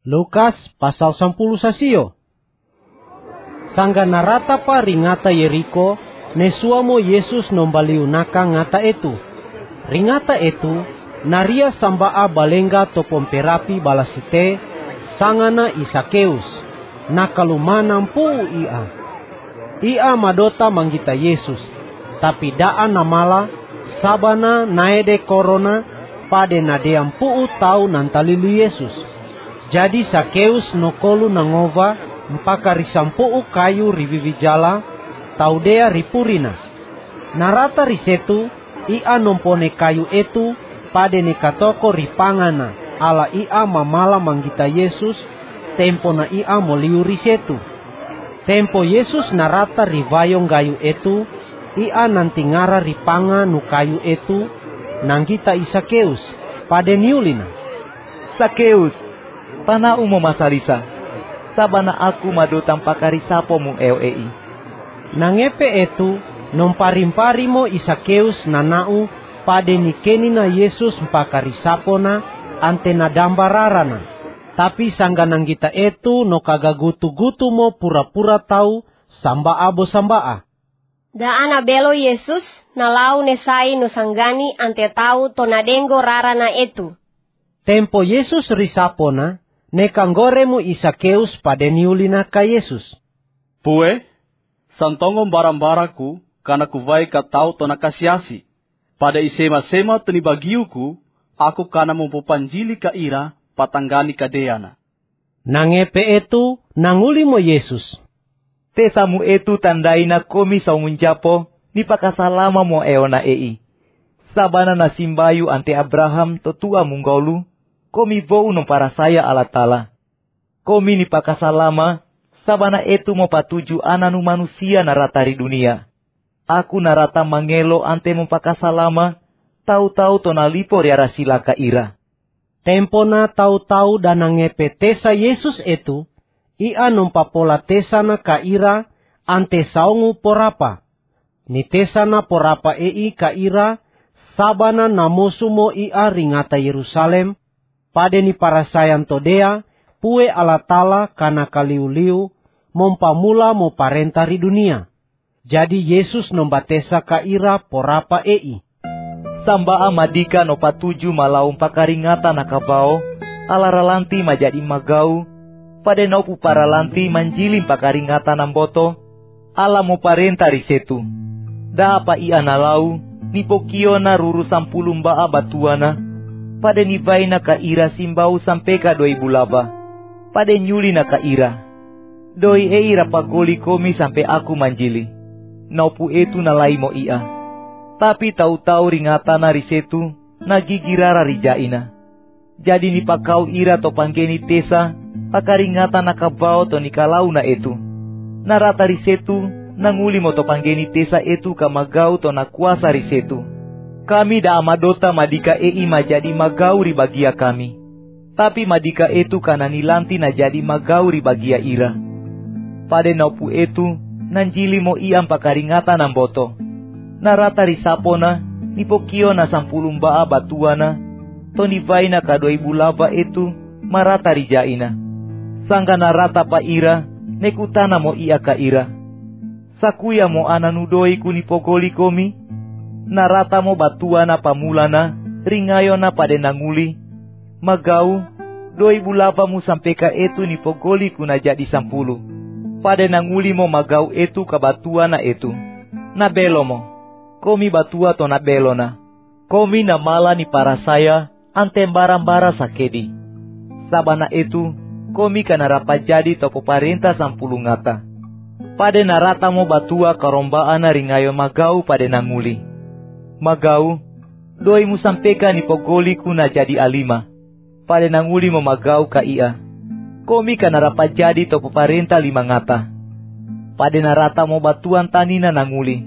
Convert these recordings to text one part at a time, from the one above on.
Lukas pasal 10 sasio. Sangga narata pa ringata Yeriko, nesuamo Yesus nombaliunaka ngata etu. Ringata etu, naria sambaa balenga topomperapi balasite, sangana Isakeus, nakalumanang puu ia. Ia madota manggita Yesus, tapi daan namala, sabana naede korona, pade nadeam puu tau nantalilu Yesus. Jadi Sakeus nokolu nangova mpaka risampuu kayu riviwijala taudea ripurina. Narata risetu ia nompone kayu etu pade nekatoko ripangana ala ia mamala manggita Yesus tempo na ia moliu risetu. Tempo Yesus narata rivayong gayu etu ia nantingara ripanga nu kayu etu nanggita Isakeus pade niulina. Sakeus, panau mo masalisa, sabana aku madotang pakarisapo mo eoi. Nangepe etu, nomparimpari mo Isakeus nanau pade nikeni na Yesus mpakarisapo na ante na dambararana. Tapi sangga nanggita etu no kagagutu-gutu mo pura-pura tau sambaa bo sambaa. Daana belo Yesus nalau nesai no sanggani ante tau to nadengo rarana etu. Tempo Yesus risapona, nekanggoremu Isakeus pada niulina ka Yesus. Pue, santongom barang-baraku, kana kuvai katau to nakasiasi. Pada isema-sema teni bagiuku, aku kana mempupanjili ka ira, patanggani ka deana. Nangepe etu, nanguli mo Yesus. Tesamu etu tandai na komi sa unjapo, ni pakasalama mo eona ei. Sabana na simbayu ante Abraham to tua munggolu, komi vou no para saya ala tala. Komi ni pakasalama, sabana etu mo patuju ananu manusia naratari dunia. Aku narata mangelo ante mo pakasalama, tau-tau to nalipo riara sila ka ira. Tempo na tau-tau danangepe tesa Yesus etu, ia nompapola tesa na ka ira ante saungu porapa. Ni tesa na porapa ka ira, sabana namosu mo ia ringata Yerusalem, pade ni parasayan todea, pue ala tala kana kaliu-liu, mompamula mo parentari dunia. Jadi Yesus nombatesa ka ira porapa Sambaa madika no patuju malaum pakaringata nakabao, ala ralanti majadi magau, pade no puparalanti manjilim pakaringata namboto, ala mo parentari setu. Da apa ia nalau, nipokio na ruru sampulum baa batuana, pada nivai na kaira simbau sampai ka 2 bulaba. Pada nyuli na kaira. Doi eira pagoli komi sampai aku manjili. Naupu etu nalai mo ia. Tapi tahu-tahu ringata na risetu, nagigirara rijaina. Jadi ni pakau ira to panggeni tesa, pakaringata na kabao to nikalau na etu. Narata risetu, nanguli mo to panggeni tesa etu kamagau to na kuasa risetu. Kami da amadota madika majadi magauri bagia kami. Tapi madika etu kana nilanti na jadi magauri bagia ira. Pade naupu etu, nanjili mo iam pakaringata namboto. Narata risapona, nipokio na 10 baa batuana, to nivai na ka 2 bulaba etu, marata rijaina. Sangga narata pa ira, nekutana mo ia ka ira. Sakuya mo ananudoi kunipogoli komi, narata mo batuana pamulana, ringayona pade nanguli, magau, 2 bulaba mu sampai ka etu nipogoli kuna jadi 10. Pade nanguli mo magau etu ka batuana etu. Nabelo mo, komi batua to nabelo na. Komi na mala ni para saya, ante barang-bara sakedi. Sabana etu, komi kanarapa jadi to peparenta 10 ngata. Pade narata mo batua karombaan na ringayo magau pade nanguli. Magau, 2 mu sampeka ni pogoli kuna jadi 5. Pade nanguli mo magau ka ia. Komi kanarapa jadi to peparenta 5 ngata. Pade narata mo batuan tanina nanguli.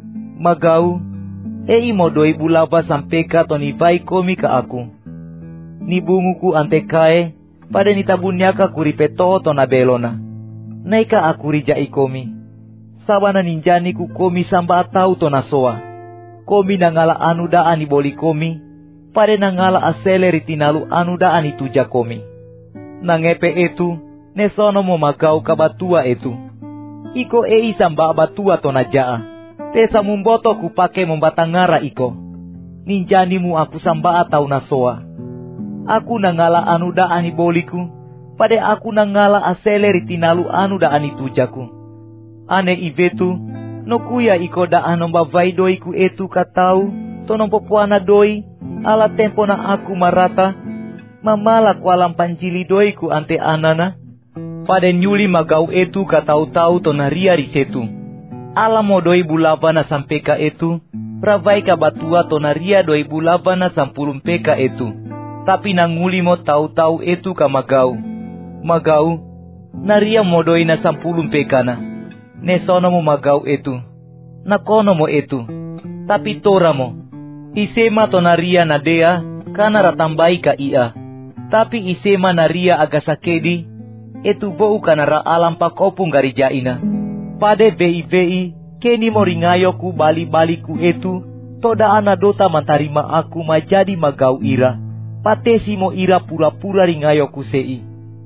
Magau, mo 2 bulaba sampeka to nivai komi ka aku. Nibunguku ante kae, pade nitabunyaka kuripeto to nabelona. Naika aku rijai komi. Sabana ninjani ku komi samba atau to nasoa. Komi nangala anu daan iboli komi, pade nangala asele ritinalu anu daan ituja komi. Nangepe etu, nesono mo magau kabatua etu. Iko samba batua tona jaa. Tesa mumboto ku pake membatangara iko. Ninjani mu aku samba atau nasoa. Aku nangala anu da ani boliku. Pade aku nangala aseleri tinalu anu da ani tujaku. Ane ivetu, nokuya iko da anomba vai doiku etu katau. Tonompo puana doi, ala tempo na aku marata. Mamala kualam panjili doiku ante anana. Pade nyuli magau etu katau-tau tonaria risetu. Ala mo doi bulabana sampeka etu. Pravai kabatua tonaria doi bulabana sampulumpeka etu. Tapi nanguli mo tau-tau etu ka magau. Magau, naria mo doi na sampulumpeka na. Nesono mo magau etu. Nakono mo etu. Tapi tora mo. Isema tonaria na dea, kana ratambai ka ia. Tapi isema naria agasakedi, etu bou kana ra alam pakopung garijaina. Pade vei keni mo ringayoku bali-baliku etu, toda ana dota mantarima aku majadi magau ira. Patesi mo ira pura-pura ringayoku sei.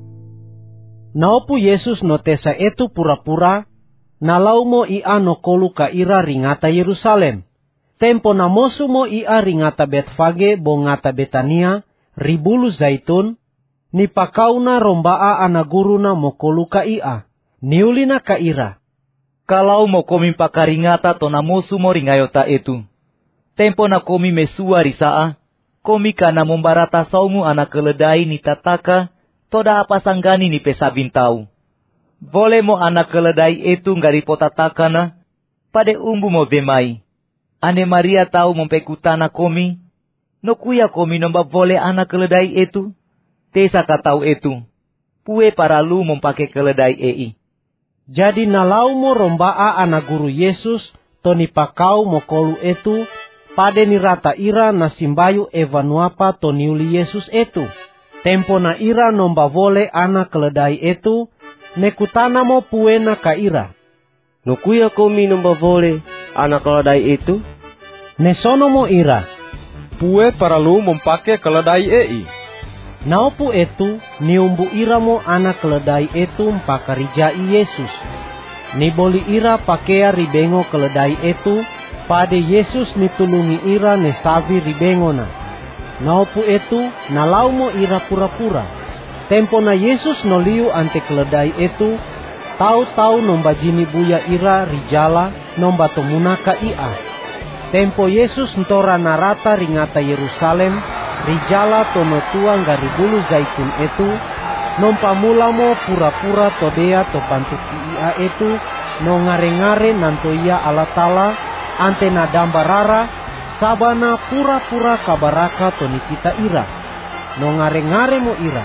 Naopu Yesus no tesa etu pura-pura, nalau mo ia no kolu ka ira ringata Yerusalem. Tempo na mosu mo ia ringata Betfage bo ngata Betania, ribulu zaitun, ni pakauna rombaa ana guruna mo kolu ka ia, niulina ka ira. Kalau mo komi pakaringata to na mosu mo ringayota etu. Tempo na komi mesua risaa, komi kana mombarata saumu ana keledai ni tataka, toda apa sanggani ni pesabintau. Vole mo ana keledai etu ngari potatakana, pade umbu mo vemai. Ane Maria tahu mempekutana komi, nokuya komi nomba vole ana keledai etu. Tesa katau etu, pue paralu mempake keledai ei. Jadi nalau mo rombaa ana guru Yesus, toni pakau mo kolu etu, pade ni rata ira na simbayu evanuapa toniuli Yesus etu. Tempo na ira nomba vole ana keledai etu, nekutana mo puena ka ira. Nokuya komi nomba vole ana keledai itu? Nesono mo ira. Pue paralu mempake keledai ei. Naupu etu, niumbu ira mo ana keledai etu mpakarijai Yesus. Niboli ira pakea ribengo keledai etu, pade Yesus nitulungi ira nesavi ribengona. Naupu etu, nalau mo ira pura-pura. Tempo na Yesus noliu ante keledai etu, tau-tau nomba jini buya ira rijala nomba tomunaka ia. Tempo Yesus ntora narata ringata Yerusalem, rijala tono tua ngari bulu zaitun etu, nompa mula mo pura-pura todea to pantuki ia etu, no ngare-ngare nanto ia alatala, ante na dambarara, sabana pura-pura kabaraka to nikita ira. No ngare-ngare mo ira.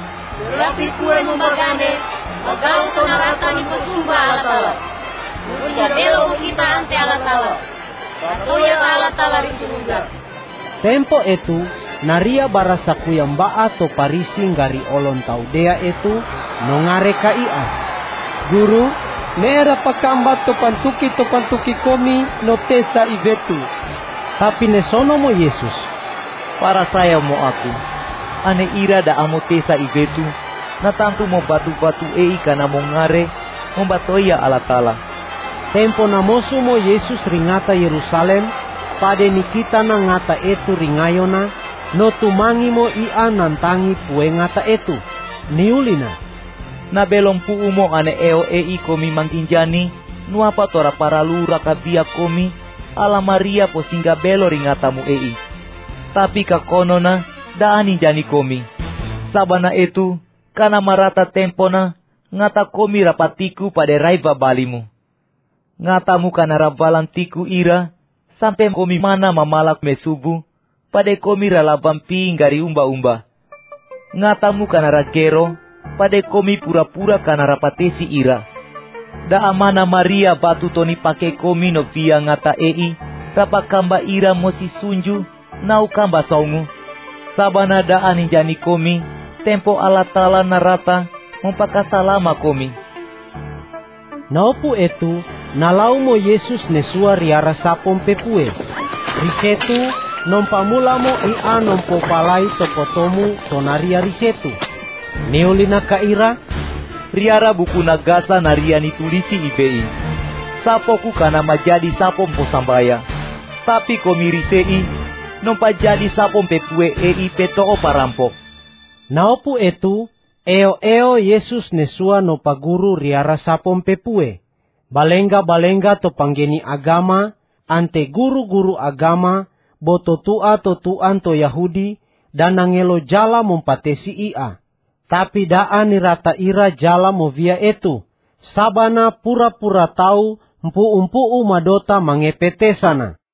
Rapi kue mo magane, magau to narata ni pasumba alatala. Nukuya belo kita ante alatala. Batoya alatala risurunga. Tempo etu, naria barasa kuyambaa to parisi ngari olon taudea etu, nongare ka ia. Guru, neera pakambat to pantuki komi no tesa ivetu. Tapi nesono mo Yesus. Para saya mo aku, ane ira da amo tesa ivetu, na tantu mo batu-batu ei kana mo ngare, mo batoya alatala. Tempo na mosu mo Yesus ringata Yerusalem, pade nikita na ngata etu ringayona, no tumangi mo ia nantangi pue ngata etu, niulina. Na belom puu mo ane eo ei komi mangkinjani, nuapa tora paralu rakabia komi, ala Maria posingga belo ringatamu ei. Tapi kakonona, daani jani komi. Sabana etu, kana marata tempona, ngata komi rapatiku pada raiva balimu. Ngatamu kana rabalan tiku ira, sampai komi mana mamalak mesubu, pada komi ralabampi ngari umba-umba. Ngatamu kana ragero, pada komi pura-pura kana rapatesi ira. Da amana Maria batu toni pake komi no via ngata ei, rapakamba ira mosi sunju, nau kamba saungu. Sabana da aninjani komi, tempo alatala narata, mempakasalama komi. Naupu etu, nalau mo Yesus nesua riara sapom pepue. Risetu, nompamula mo ia nompo palai topotomu tonaria risetu. Neolina kaira, riara buku nagasa na riani tulisi ibei. Sapo ku kana majadi sapo sambaya. Tapi komirisei, nompa jadi sapo pepue ei petoo parampok. Naopu etu, eo Yesus nesua no paguru riara sapom pepue. Balenga to panggeni agama, ante guru-guru agama, boto totuan to Yahudi, dan nangelo jala mompatesi ia. Tapi daan nirata ira jala movia etu. Sabana pura-pura tahu, umpu madota mangepete sana.